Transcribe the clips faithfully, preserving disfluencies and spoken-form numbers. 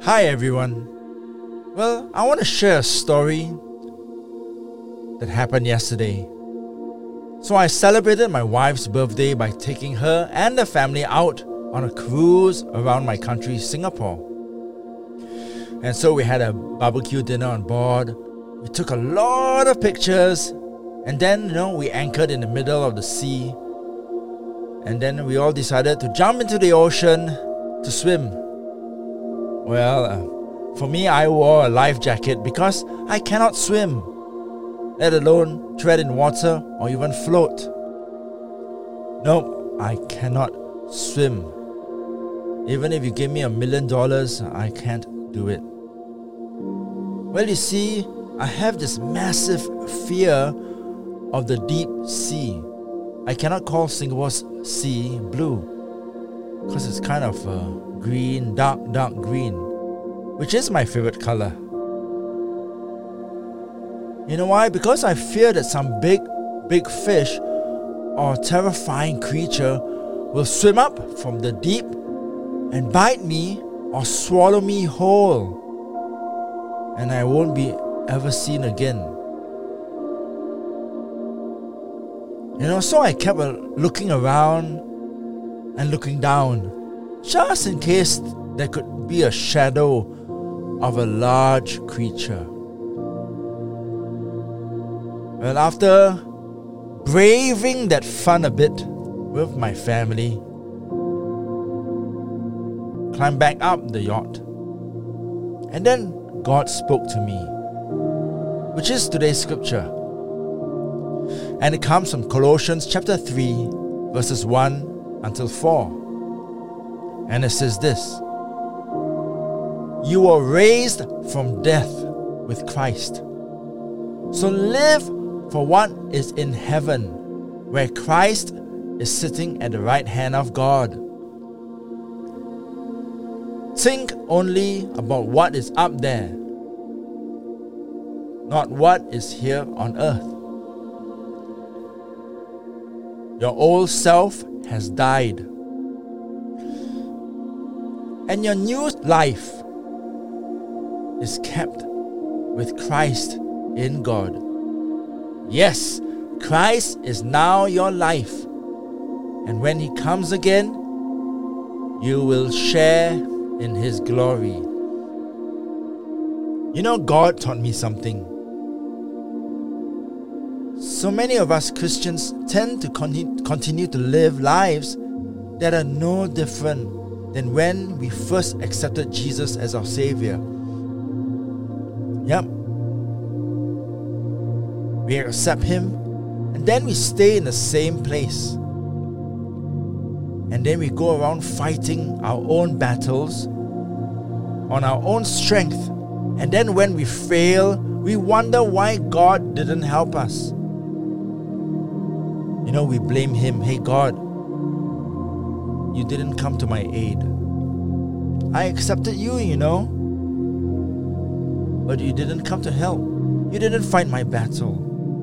Hi everyone. Well, I want to share a story that happened yesterday. So I celebrated my wife's birthday by taking her and the family out on a cruise around my country, Singapore. And so we had a barbecue dinner on board. We took a lot of pictures, and then, you know, we anchored in the middle of the sea. And then we all decided to jump into the ocean to swim. Well, uh, for me, I wore a life jacket because I cannot swim, let alone tread in water or even float. Nope, I cannot swim. Even if you give me a million dollars, I can't do it. Well, you see, I have this massive fear of the deep sea. I cannot call Singapore's sea blue because it's kind of uh, green, dark, dark green, which is my favorite color. You know why? Because I fear that some big, big fish or terrifying creature will swim up from the deep and bite me or swallow me whole, and I won't be ever seen again. You know, so I kept looking around and looking down, just in case there could be a shadow of a large creature. Well, after braving that fun a bit with my family, climbed back up the yacht, and then God spoke to me, which is today's scripture. And it comes from Colossians chapter three, verses one until four. And it says this: You were raised from death with Christ. So live for what is in heaven, where Christ is sitting at the right hand of God. Think only about what is up there, not what is here on earth. Your old self has died, and your new life is kept with Christ in God. Yes, Christ is now your life, and when He comes again, you will share in His glory. You know, God taught me something. So many of us Christians tend to con- continue to live lives that are no different than when we first accepted Jesus as our Savior. Yep. We accept Him, and then we stay in the same place. And then we go around fighting our own battles on our own strength. And then when we fail, we wonder why God didn't help us. You know, we blame Him. Hey God, you didn't come to my aid. I accepted you, you know, but you didn't come to help. You didn't fight my battle.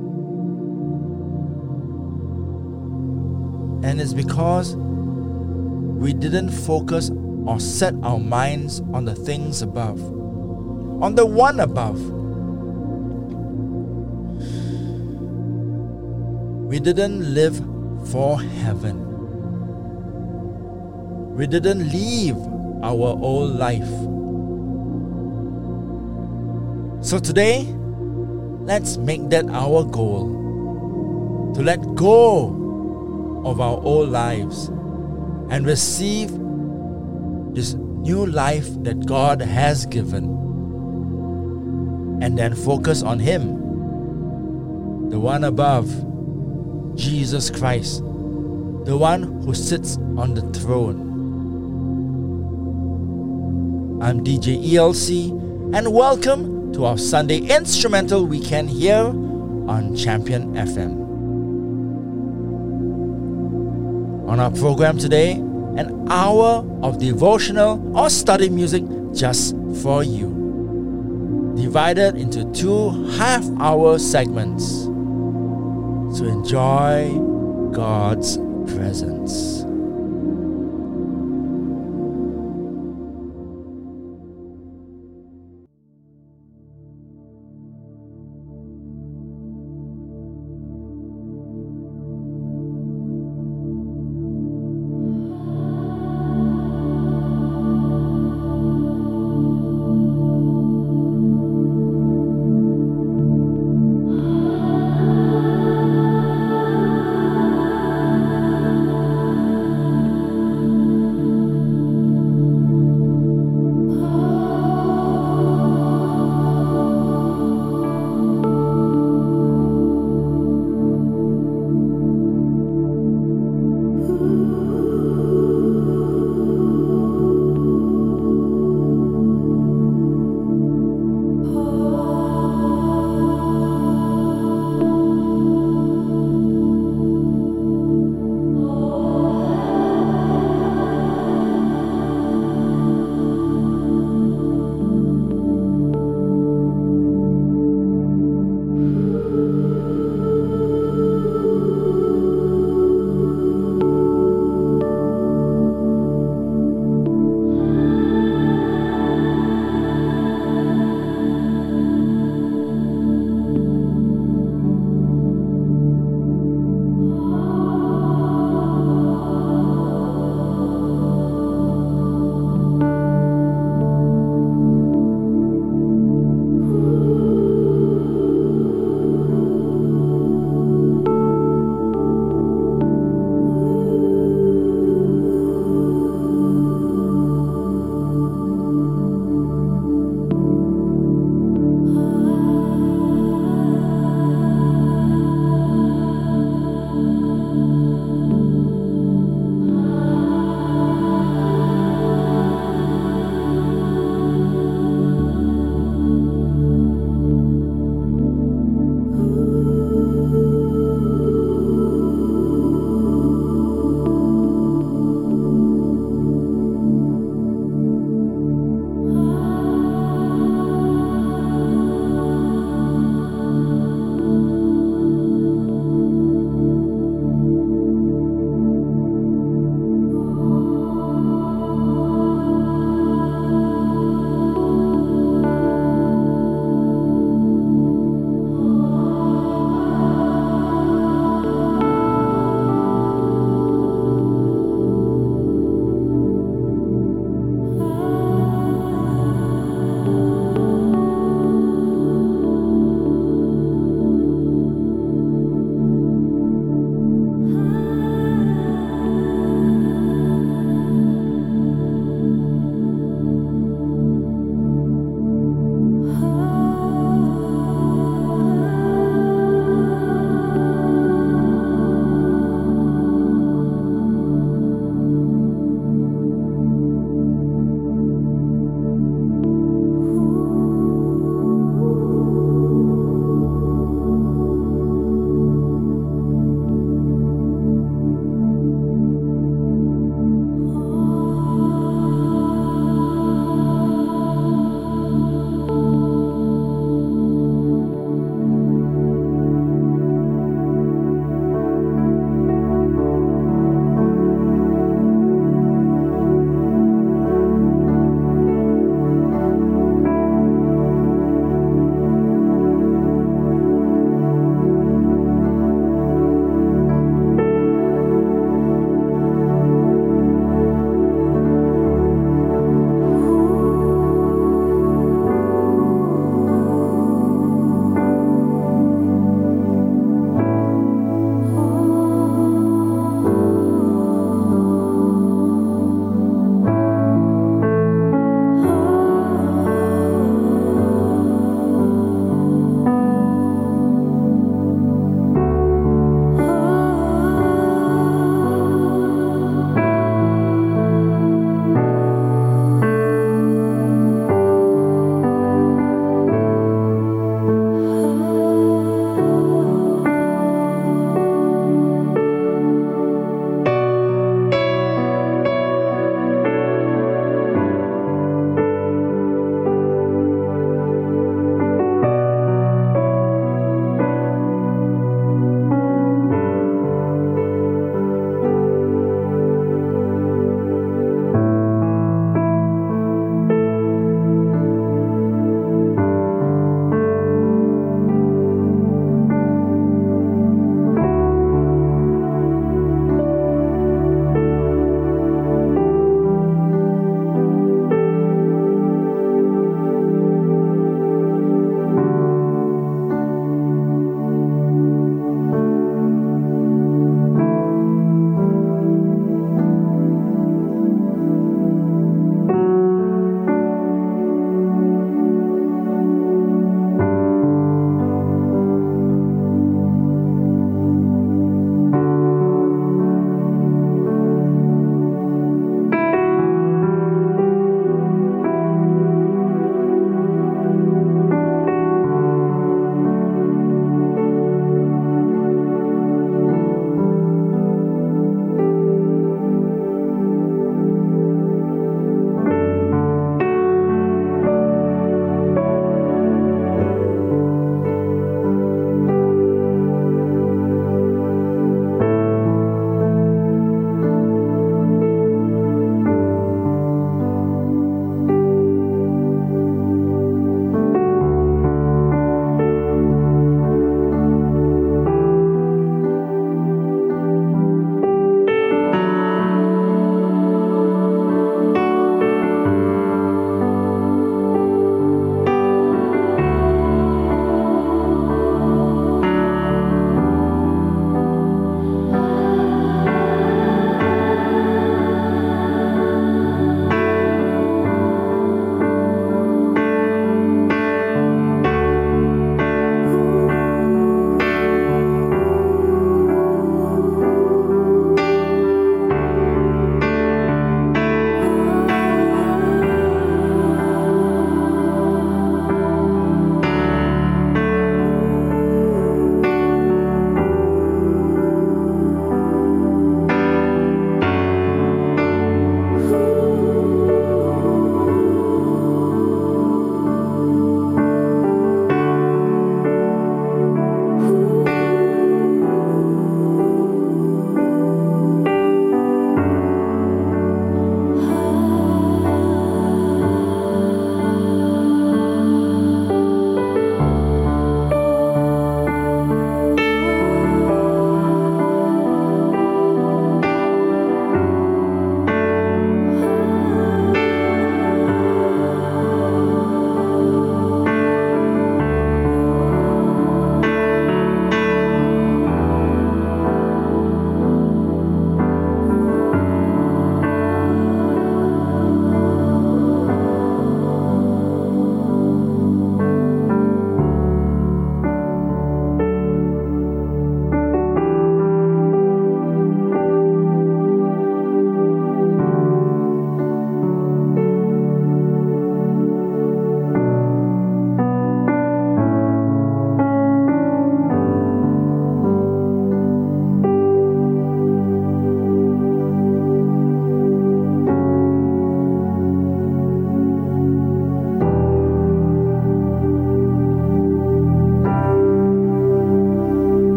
And it's because we didn't focus or set our minds on the things above, on the one above. We didn't live for heaven. We didn't leave our old life. So today, let's make that our goal, to let go of our old lives and receive this new life that God has given, and then focus on Him, the one above, Jesus Christ, the one who sits on the throne. I'm D J E L C, and welcome to our Sunday Instrumental Weekend here on Champion F M. On our program today, an hour of devotional or study music just for you, divided into two half-hour segments. So enjoy God's presence.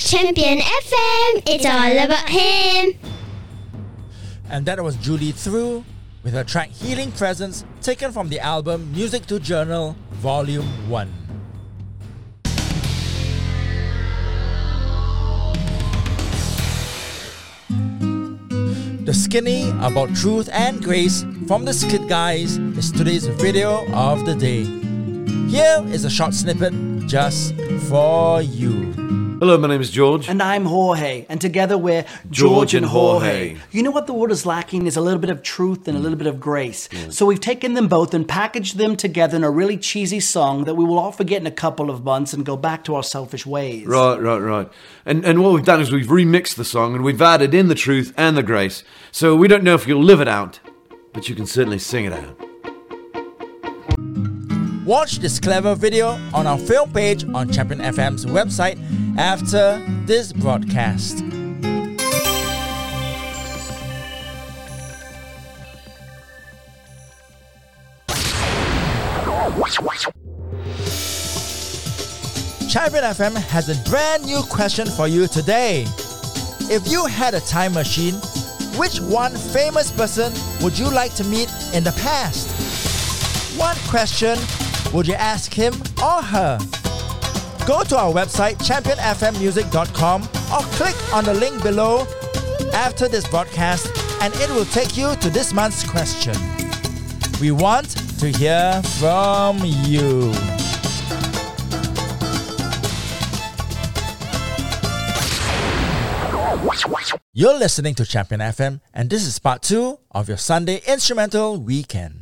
Champion F M, it's all about him. And that was Julie Through with her track Healing Presence, taken from the album Music to Journal Volume one. The Skinny About Truth and Grace from the Skid Guys is today's video of the day. Here is a short snippet just for you. Hello, my name is George. And I'm Jorge, and together we're George, George and and Jorge. Jorge. You know what the world is lacking is a little bit of truth and a little bit of grace. Mm. So we've taken them both and packaged them together in a really cheesy song that we will all forget in a couple of months and go back to our selfish ways. Right, right, right. And and what we've done is we've remixed the song and we've added in the truth and the grace. So we don't know if you'll live it out, but you can certainly sing it out. Watch this clever video on our film page on Champion F M's website after this broadcast. Champion F M has a brand new question for you today. If you had a time machine, which one famous person would you like to meet in the past? What question would you ask him or her? Go to our website champion f m music dot com or click on the link below after this broadcast and it will take you to this month's question. We want to hear from you. You're listening to Champion F M and this is part two of your Sunday Instrumental Weekend.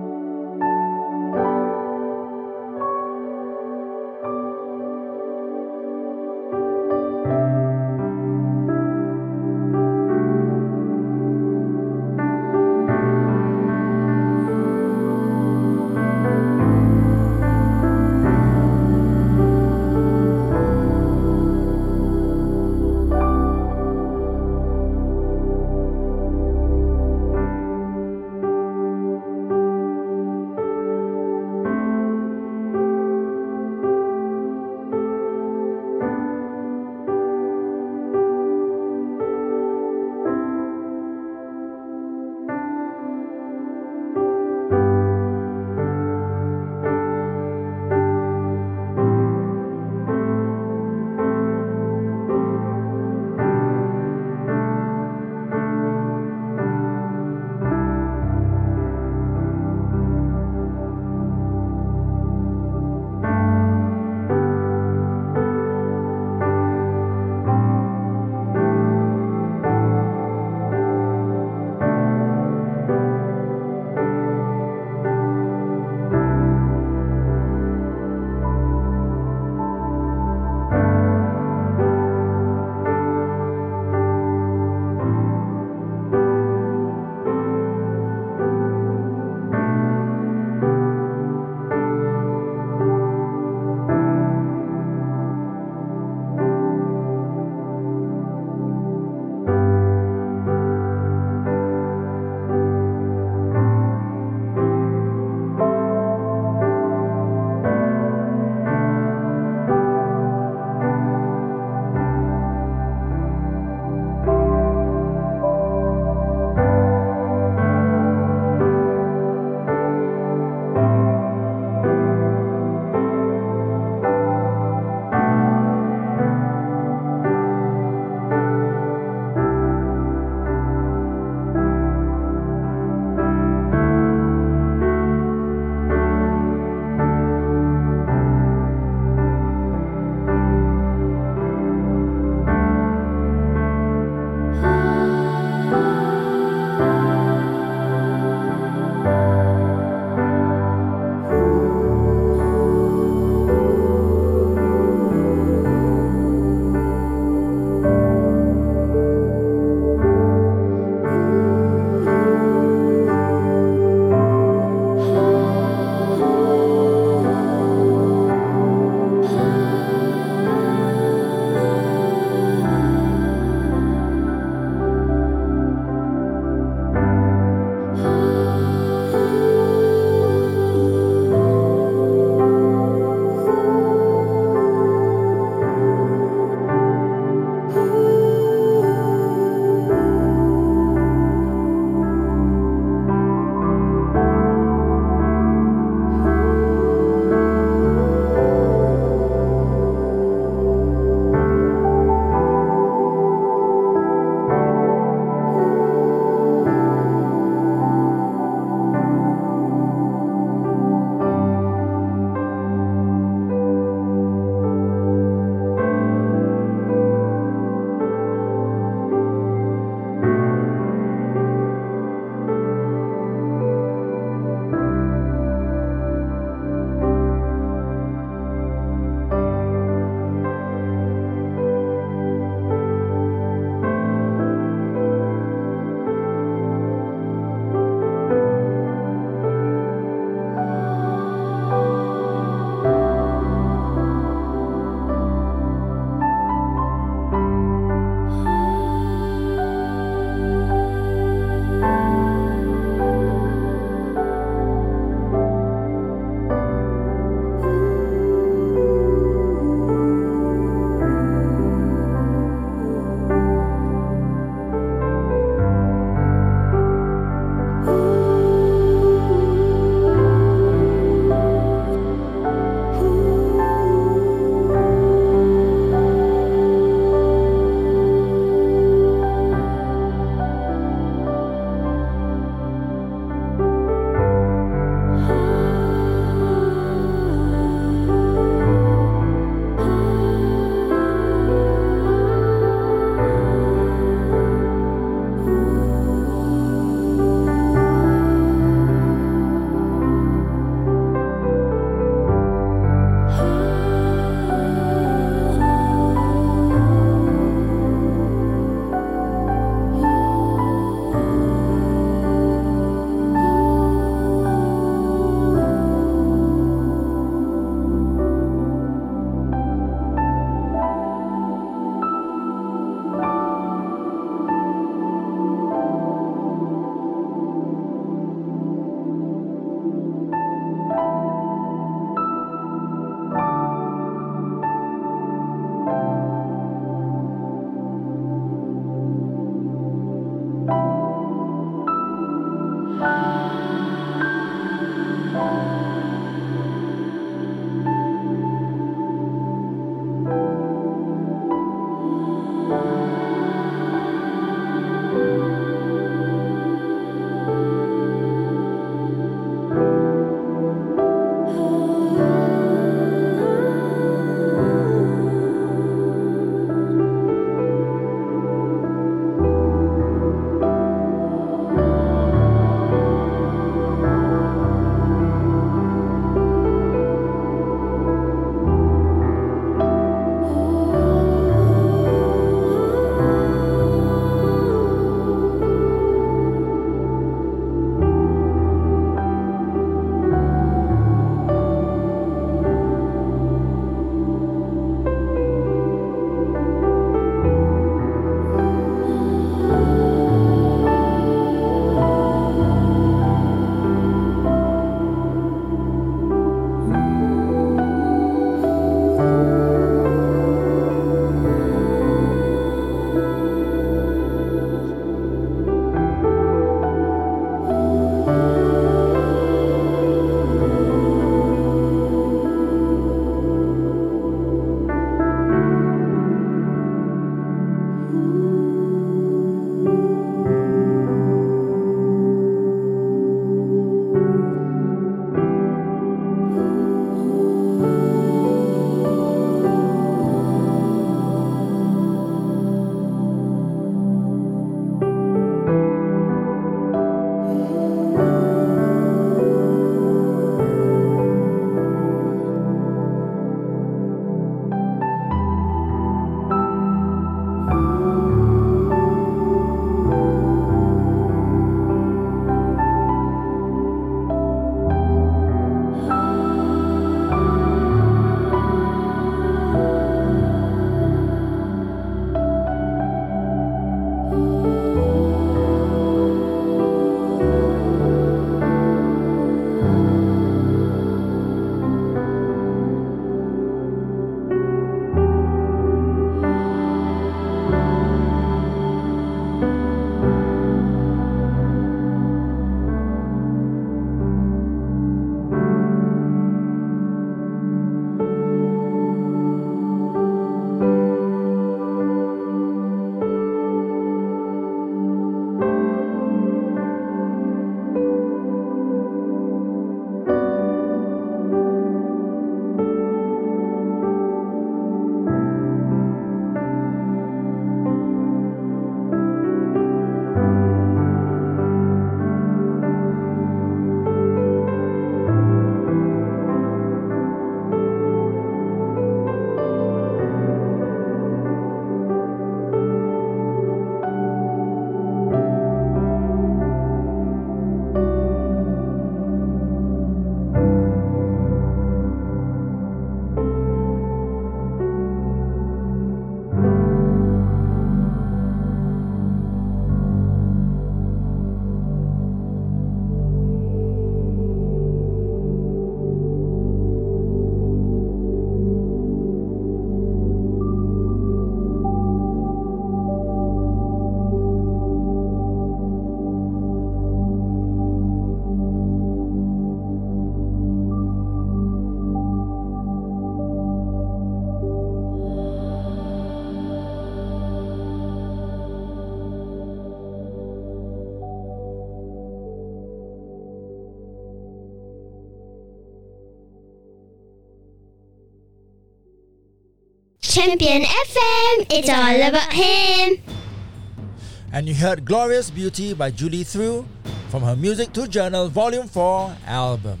Champion F M, it's all about him. And you heard Glorious Beauty by Julie Through from her Music to Journal Volume four album.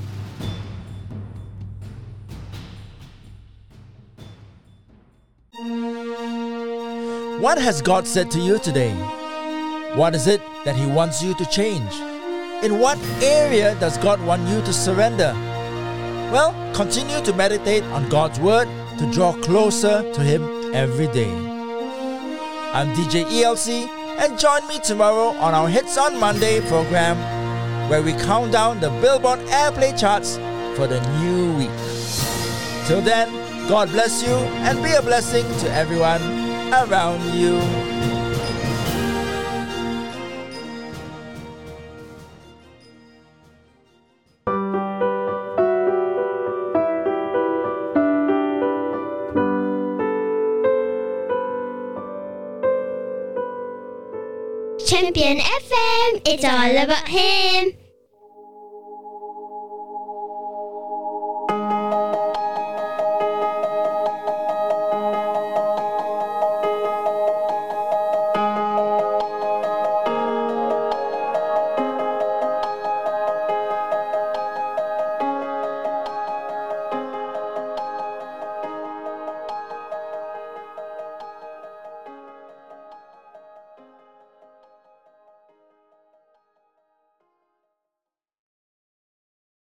What has God said to you today? What is it that He wants you to change? In what area does God want you to surrender? Well, continue to meditate on God's Word to draw closer to Him every day. I'm D J E L C, and join me tomorrow on our Hits on Monday program, where we count down the Billboard Airplay charts for the new week. Till then, God bless you and be a blessing to everyone around you. Champion F M, it's all about him.